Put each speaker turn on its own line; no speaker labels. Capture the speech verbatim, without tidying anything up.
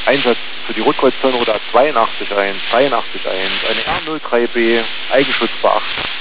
Einsatz für die Rotkreuzzonenroute zweiundachtzig eins, dreiundachtzig eins, eine R null drei B, Eigenschutzbeacht.